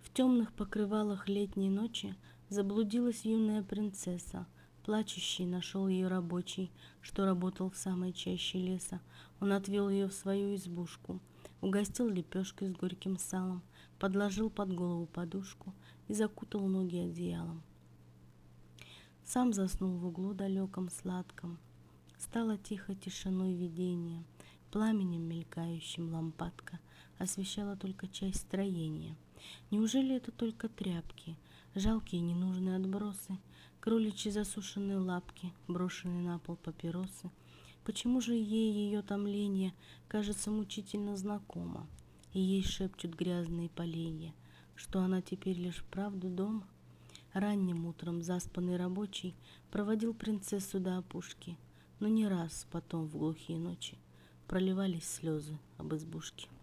В темных покрывалах летней ночи заблудилась юная принцесса. Плачущий нашел ее рабочий, что работал в самой чаще леса. Он отвел ее в свою избушку, угостил лепешкой с горьким салом, подложил под голову подушку и закутал ноги одеялом. Сам заснул в углу далеком сладком. Стало тихо тишиной видение, пламенем мелькающим лампадка освещала только часть строения. Неужели это только тряпки, жалкие ненужные отбросы, кроличьи засушенные лапки, брошенные на пол папиросы? Почему же ей ее томление кажется мучительно знакомо, и ей шепчут грязные поленья, что она теперь лишь вправду дома? Ранним утром заспанный рабочий проводил принцессу до опушки, но не раз потом в глухие ночи проливались слезы об избушке.